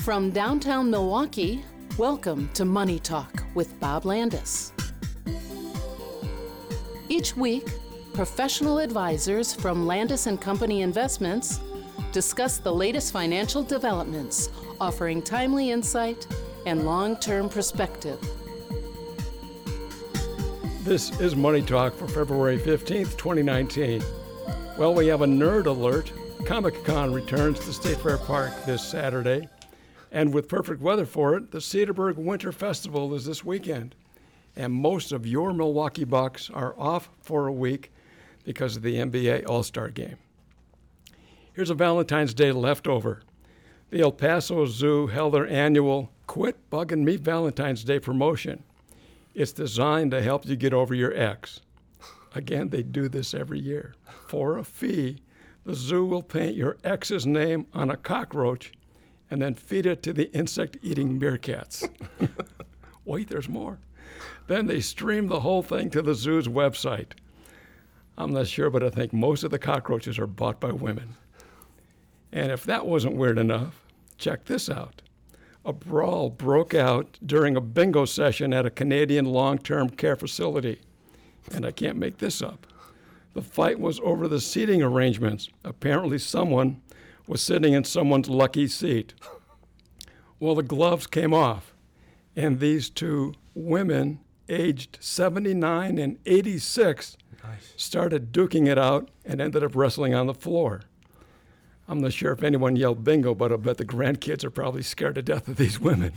From downtown Milwaukee, welcome to Money Talk with Bob Landis. Each week, professional advisors from Landis & Company Investments discuss the latest financial developments, offering timely insight and long-term perspective. This is Money Talk for February 15th, 2019. Well, we have a nerd alert. Comic-Con returns to State Fair Park this Saturday. And with perfect weather for it, the Cedarburg Winter Festival is this weekend. And most of your Milwaukee Bucks are off for a week because of the NBA All-Star Game. Here's a Valentine's Day leftover. The El Paso Zoo held their annual Quit Bugging Me Valentine's Day promotion. It's designed to help you get over your ex. Again, they do this every year. For a fee, the zoo will paint your ex's name on a cockroach and then feed it to the insect-eating meerkats. Wait, there's more. Then they stream the whole thing to the zoo's website. I'm not sure, but I think most of the cockroaches are bought by women. And if that wasn't weird enough, check this out. A brawl broke out during a bingo session at a Canadian long-term care facility. And I can't make this up. The fight was over the seating arrangements. Apparently someone was sitting in someone's lucky seat. Well, the gloves came off, and these two women, aged 79 and 86, started duking it out and ended up wrestling on the floor. I'm not sure if anyone yelled bingo, but I bet the grandkids are probably scared to death of these women.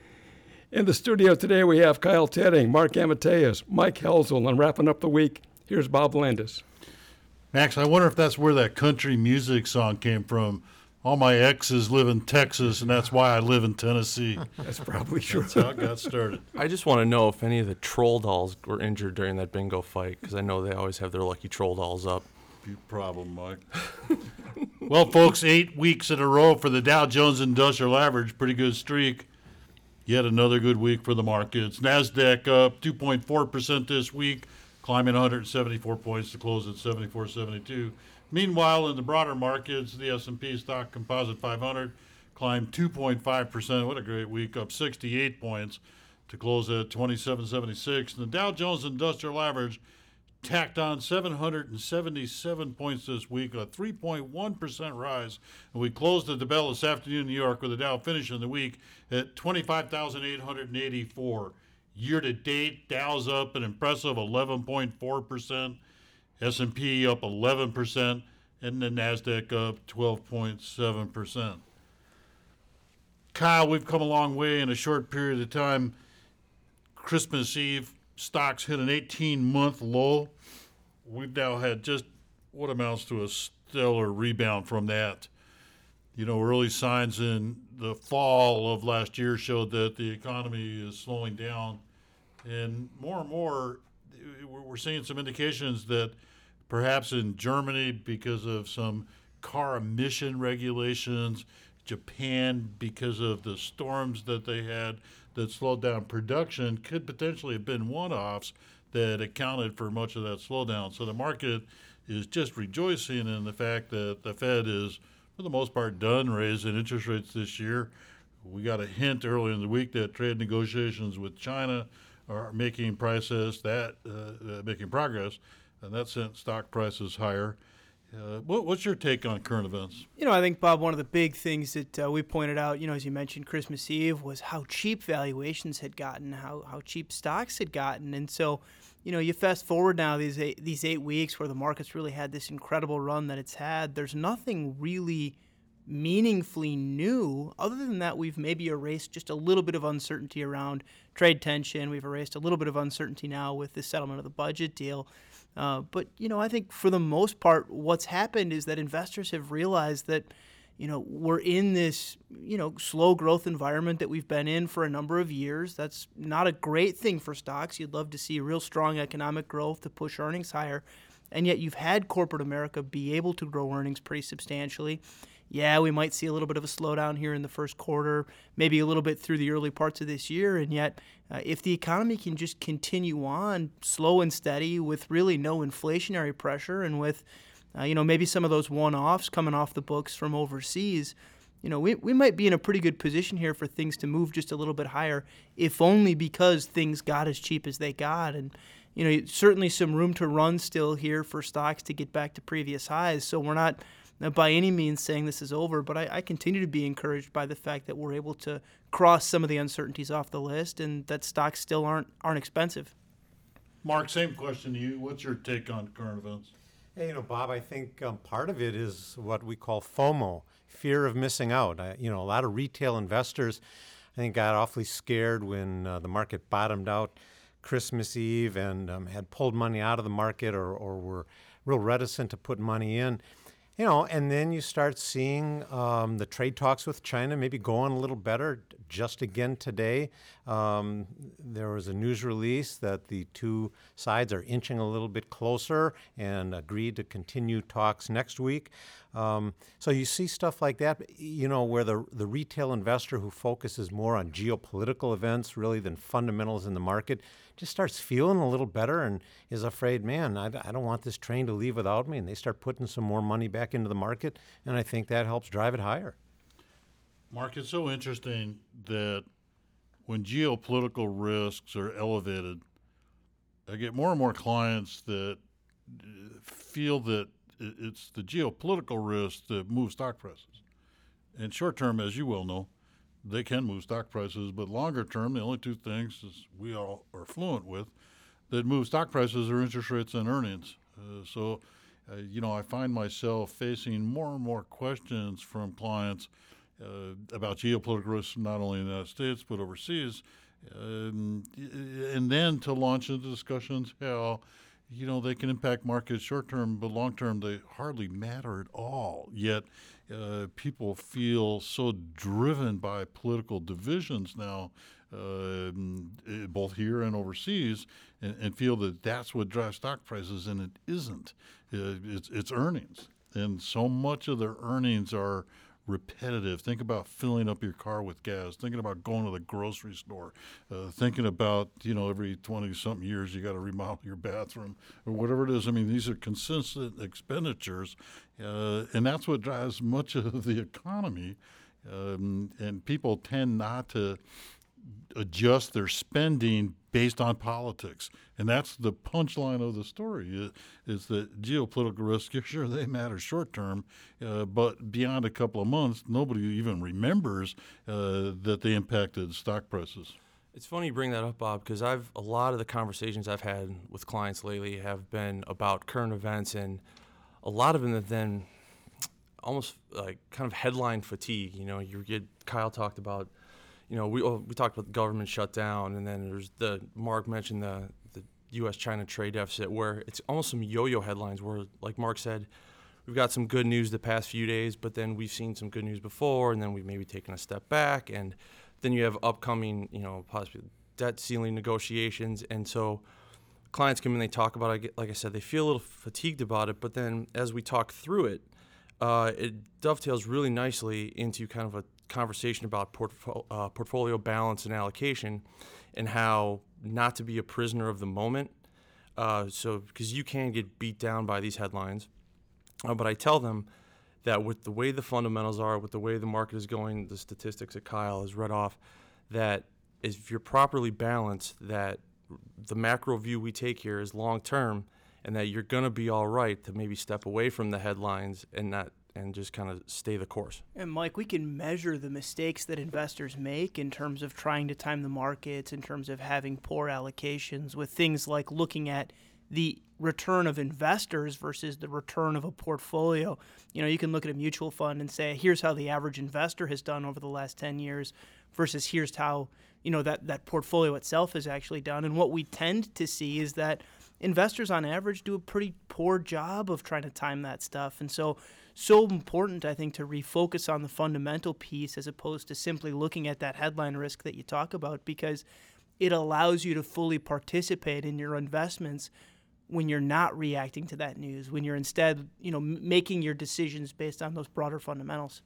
In the studio today, we have Kyle Tedding, Mark Amateus, Mike Helzel, and wrapping up the week, here's Bob Landis. Max, I wonder if that's where that country music song came from. All my exes live in Texas, and that's why I live in Tennessee. That's probably true. That's how it got started. I just want to know if any of the troll dolls were injured during that bingo fight, because I know they always have their lucky troll dolls up. Big problem, Mike. Well, folks, 8 weeks in a row for the Dow Jones Industrial Average. Pretty good streak. Yet another good week for the markets. NASDAQ up 2.4% this week, climbing 174 points to close at 74.72. Meanwhile, in the broader markets, the S&P Stock Composite 500 climbed 2.5%. What a great week, up 68 points to close at 27.76. And the Dow Jones Industrial Average tacked on 777 points this week, a 3.1% rise. And we closed at the bell this afternoon in New York with the Dow finishing the week at 25,884. Year-to-date, Dow's up an impressive 11.4%, S&P up 11%, and the NASDAQ up 12.7%. Kyle, we've come a long way in a short period of time. Christmas Eve, stocks hit an 18-month low. We've now had just what amounts to a stellar rebound from that. You know, early signs in the fall of last year showed that the economy is slowing down. And more, we're seeing some indications that perhaps in Germany, because of some car emission regulations, Japan, because of the storms that they had that slowed down production, could potentially have been one-offs that accounted for much of that slowdown. So the market is just rejoicing in the fact that the Fed is, for the most part, done raising interest rates this year. We got a hint earlier in the week that trade negotiations with China are making progress, and that sent stock prices higher. What's your take on current events? You know, I think, Bob, one of the big things that we pointed out, you know, as you mentioned, Christmas Eve, was how cheap valuations had gotten, how cheap stocks had gotten. And so, you know, you fast forward now these 8 weeks where the market's really had this incredible run that it's had. There's nothing really meaningfully new. Other than that, we've maybe erased just a little bit of uncertainty around trade tension. We've erased a little bit of uncertainty now with the settlement of the budget deal. But, you know, I think for the most part, what's happened is that investors have realized that, you know, we're in this, you know, slow growth environment that we've been in for a number of years. That's not a great thing for stocks. You'd love to see real strong economic growth to push earnings higher. And yet you've had corporate America be able to grow earnings pretty substantially. Yeah, we might see a little bit of a slowdown here in the first quarter, maybe a little bit through the early parts of this year. And yet, if the economy can just continue on slow and steady with really no inflationary pressure and with, maybe some of those one-offs coming off the books from overseas, we might be in a pretty good position here for things to move just a little bit higher, if only because things got as cheap as they got. And, certainly some room to run still here for stocks to get back to previous highs. So we're not by any means saying this is over, but I continue to be encouraged by the fact that we're able to cross some of the uncertainties off the list and that stocks still aren't expensive. Mark, same question to you. What's your take on current events? Hey, Bob, I think part of it is what we call FOMO, fear of missing out. A lot of retail investors, I think, got awfully scared when the market bottomed out Christmas Eve and had pulled money out of the market or were real reticent to put money in. And then you start seeing the trade talks with China maybe going a little better. Just again today, there was a news release that the two sides are inching a little bit closer and agreed to continue talks next week. So you see stuff like that, where the retail investor who focuses more on geopolitical events really than fundamentals in the market just starts feeling a little better and is afraid, man, I don't want this train to leave without me. And they start putting some more money back into the market, and I think that helps drive it higher. Mark, it's so interesting that when geopolitical risks are elevated, I get more and more clients that feel that it's the geopolitical risk that move stock prices. And short term, as you well know, they can move stock prices, but longer term, the only two things, as we all are fluent with, that move stock prices are interest rates and earnings. So I find myself facing more and more questions from clients about geopolitical risks, not only in the United States, but overseas. And then to launch into discussions how, they can impact markets short term, but long term, they hardly matter at all. Yet people feel so driven by political divisions now, both here and overseas, and feel that that's what drives stock prices, and it isn't. It's earnings. And so much of their earnings are repetitive. Think about filling up your car with gas, thinking about going to the grocery store, thinking about, every 20-something years you got to remodel your bathroom or whatever it is. I mean, these are consistent expenditures, and that's what drives much of the economy. And people tend not to adjust their spending based on politics. And that's the punchline of the story, is that geopolitical risks, sure, they matter short term, but beyond a couple of months, nobody even remembers that they impacted stock prices. It's funny you bring that up, Bob, because a lot of the conversations I've had with clients lately have been about current events, and a lot of them have been almost like kind of headline fatigue. Kyle talked about, we talked about the government shutdown, and then Mark mentioned the U.S.-China trade deficit, where it's almost some yo-yo headlines where, like Mark said, we've got some good news the past few days, but then we've seen some good news before, and then we've maybe taken a step back, and then you have upcoming, possibly debt ceiling negotiations, and so clients come in, they talk about it, like I said, they feel a little fatigued about it, but then as we talk through it, it dovetails really nicely into kind of a conversation about portfolio balance and allocation, and how not to be a prisoner of the moment. Because you can get beat down by these headlines. But I tell them that with the way the fundamentals are, with the way the market is going, the statistics that Kyle has read off, that if you're properly balanced, that the macro view we take here is long term, and that you're going to be all right to maybe step away from the headlines and just kind of stay the course. And Mike, we can measure the mistakes that investors make in terms of trying to time the markets, in terms of having poor allocations, with things like looking at the return of investors versus the return of a portfolio. You can look at a mutual fund and say, here's how the average investor has done over the last 10 years versus here's how, that portfolio itself has actually done. And what we tend to see is that investors on average do a pretty poor job of trying to time that stuff. And so important, I think, to refocus on the fundamental piece as opposed to simply looking at that headline risk that you talk about, because it allows you to fully participate in your investments when you're not reacting to that news, when you're instead, making your decisions based on those broader fundamentals.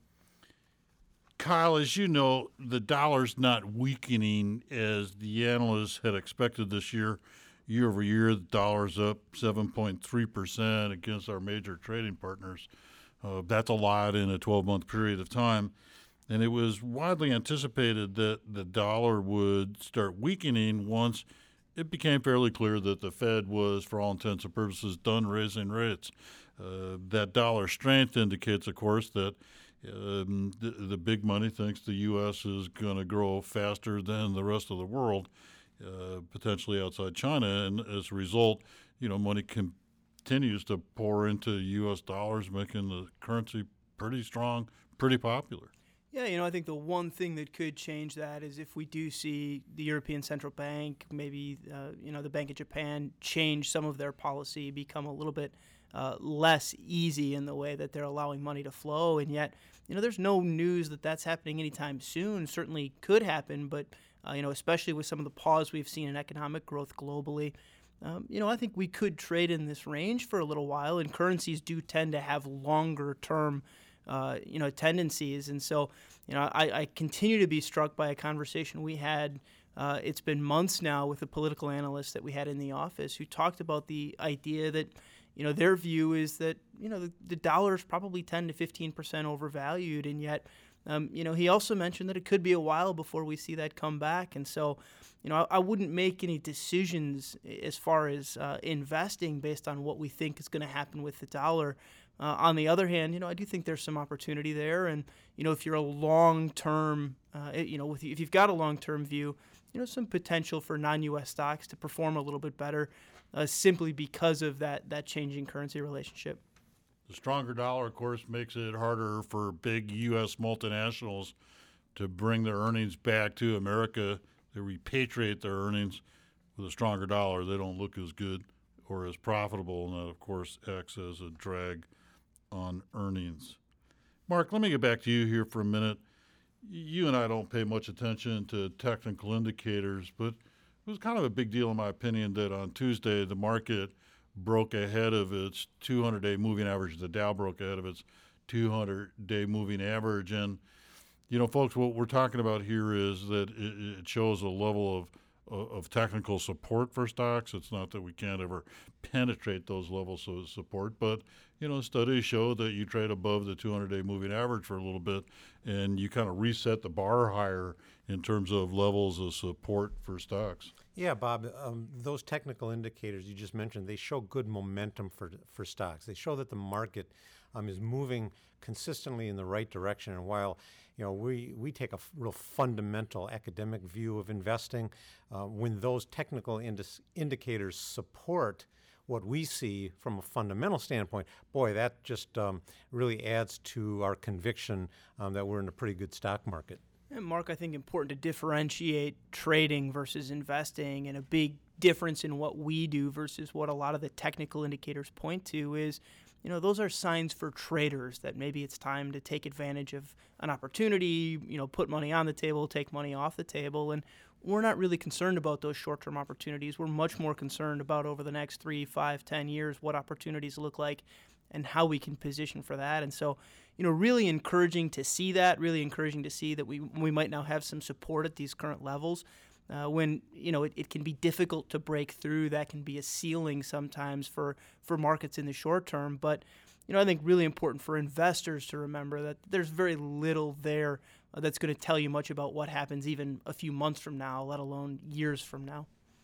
Kyle, as you know, the dollar's not weakening as the analysts had expected this year. Year over year, the dollar's up 7.3% against our major trading partners. That's a lot in a 12-month period of time. And it was widely anticipated that the dollar would start weakening once it became fairly clear that the Fed was, for all intents and purposes, done raising rates. That dollar strength indicates, of course, that the big money thinks the U.S. is going to grow faster than the rest of the world, potentially outside China. And as a result, money continues to pour into U.S. dollars, making the currency pretty strong, pretty popular. Yeah, I think the one thing that could change that is if we do see the European Central Bank, maybe, the Bank of Japan change some of their policy, become a little bit less easy in the way that they're allowing money to flow. And yet, there's no news that that's happening anytime soon. Certainly could happen, but, especially with some of the pause we've seen in economic growth globally, I think we could trade in this range for a little while, and currencies do tend to have longer term tendencies. And so, I continue to be struck by a conversation we had. It's been months now with a political analyst that we had in the office who talked about the idea that, their view is that, the dollar is probably 10 to 15% overvalued. And yet, he also mentioned that it could be a while before we see that come back. And so, I wouldn't make any decisions as far as investing based on what we think is going to happen with the dollar. On the other hand, I do think there's some opportunity there. And, if you're a long-term, if you've got a long-term view, some potential for non-U.S. stocks to perform a little bit better simply because of that changing currency relationship. The stronger dollar, of course, makes it harder for big U.S. multinationals to bring their earnings back to America. They repatriate their earnings with a stronger dollar. They don't look as good or as profitable, and that, of course, acts as a drag on earnings. Mark, let me get back to you here for a minute. You and I don't pay much attention to technical indicators, but it was kind of a big deal in my opinion that on Tuesday the market broke ahead of its 200-day moving average. The Dow broke ahead of its 200-day moving average. And, folks, what we're talking about here is that it shows a level of technical support for stocks. It's not that we can't ever penetrate those levels of support, but, studies show that you trade above the 200-day moving average for a little bit, and you kind of reset the bar higher in terms of levels of support for stocks. Yeah, Bob, those technical indicators you just mentioned, they show good momentum for stocks. They show that the market is moving consistently in the right direction. And while we take a real fundamental academic view of investing, when those technical indicators support what we see from a fundamental standpoint, boy, that just really adds to our conviction that we're in a pretty good stock market. And Mark, I think important to differentiate trading versus investing, and a big difference in what we do versus what a lot of the technical indicators point to is, those are signs for traders that maybe it's time to take advantage of an opportunity, put money on the table, take money off the table. And we're not really concerned about those short-term opportunities. We're much more concerned about over the next 3, 5, 10 years what opportunities look like and how we can position for that. And so, really encouraging to see that, really encouraging to see that we might now have some support at these current levels. When, it can be difficult to break through. That can be a ceiling sometimes for markets in the short term. But, I think really important for investors to remember that there's very little there that's going to tell you much about what happens even a few months from now, let alone years from now.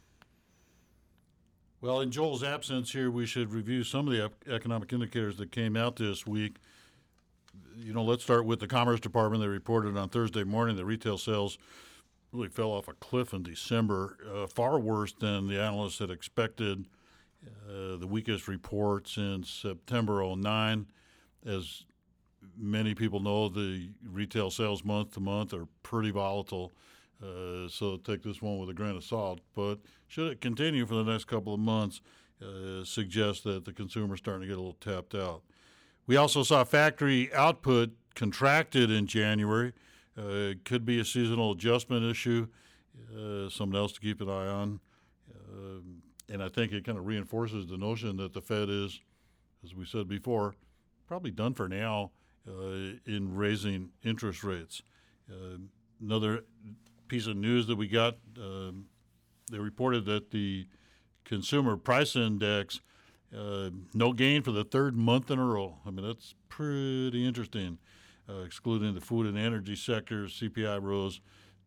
Well, in Joel's absence here, we should review some of the economic indicators that came out this week. Let's start with the Commerce Department. They reported on Thursday morning that retail sales really fell off a cliff in December, far worse than the analysts had expected. The weakest report since September 2009. As many people know, the retail sales month to month are pretty volatile. So take this one with a grain of salt. But should it continue for the next couple of months, suggests that the consumer's starting to get a little tapped out. We also saw factory output contracted in January. It could be a seasonal adjustment issue, something else to keep an eye on. And I think it kind of reinforces the notion that the Fed is, as we said before, probably done for now in raising interest rates. Another piece of news that we got, they reported that the Consumer Price Index No gain for the third month in a row. I mean, that's pretty interesting. Excluding the food and energy sectors, CPI rose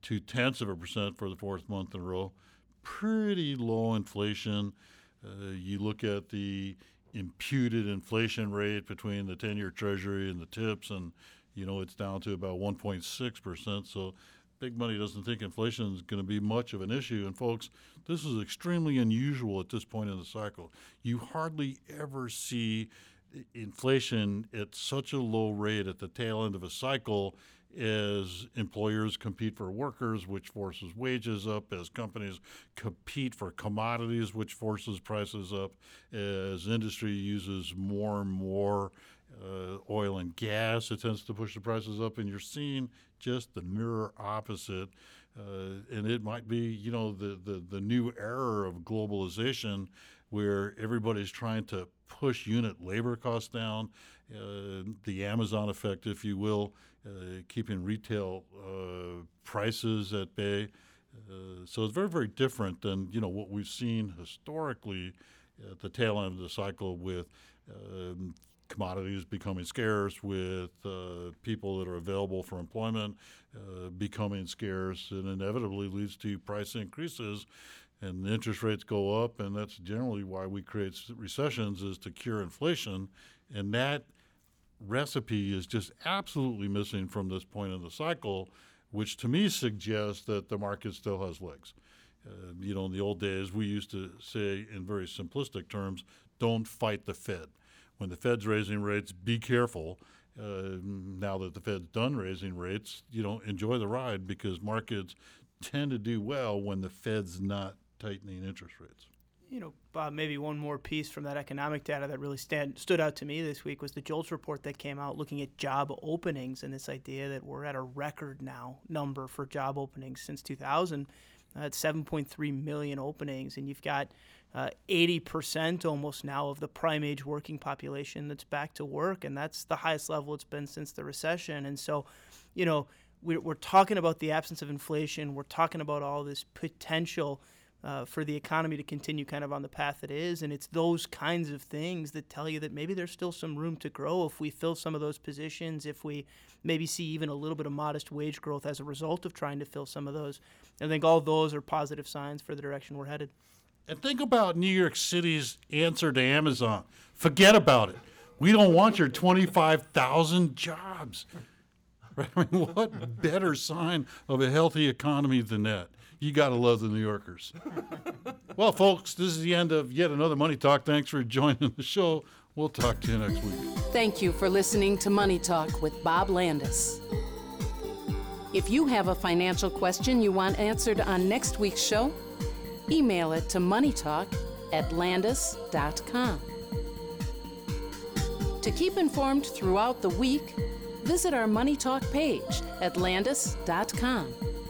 0.2% for the fourth month in a row. Pretty low inflation. You look at the imputed inflation rate between the 10-year Treasury and the TIPS, and it's down to about 1.6%. So big money doesn't think inflation is going to be much of an issue. And folks, this is extremely unusual at this point in the cycle. You hardly ever see inflation at such a low rate at the tail end of a cycle as employers compete for workers, which forces wages up, as companies compete for commodities, which forces prices up, as industry uses more and more oil and gas, it tends to push the prices up, and you're seeing just the mirror opposite. And it might be, the new era of globalization where everybody's trying to push unit labor costs down, the Amazon effect, if you will, keeping retail prices at bay. So it's very, very different than, what we've seen historically at the tail end of the cycle with commodities becoming scarce, with people that are available for employment becoming scarce, and inevitably leads to price increases. And interest rates go up, and that's generally why we create recessions, is to cure inflation. And that recipe is just absolutely missing from this point in the cycle, which to me suggests that the market still has legs. In the old days, we used to say in very simplistic terms, don't fight the Fed. When the Fed's raising rates, be careful. Now that the Fed's done raising rates, enjoy the ride, because markets tend to do well when the Fed's not tightening interest rates. Bob, maybe one more piece from that economic data that really stood out to me this week was the JOLTS report that came out looking at job openings, and this idea that we're at a record now number for job openings since 2000. It's 7.3 million openings, and you've got 80% almost now of the prime age working population that's back to work, and that's the highest level it's been since the recession. And so, we're talking about the absence of inflation. We're talking about all this potential for the economy to continue kind of on the path it is, and it's those kinds of things that tell you that maybe there's still some room to grow if we fill some of those positions, if we maybe see even a little bit of modest wage growth as a result of trying to fill some of those. I think all those are positive signs for the direction we're headed. And think about New York City's answer to Amazon. Forget about it. We don't want your 25,000 jobs. Right? I mean, what better sign of a healthy economy than that? You got to love the New Yorkers. Well, folks, this is the end of yet another Money Talk. Thanks for joining the show. We'll talk to you next week. Thank you for listening to Money Talk with Bob Landis. If you have a financial question you want answered on next week's show, email it to moneytalk@landis.com. To keep informed throughout the week, visit our Money Talk page at landis.com.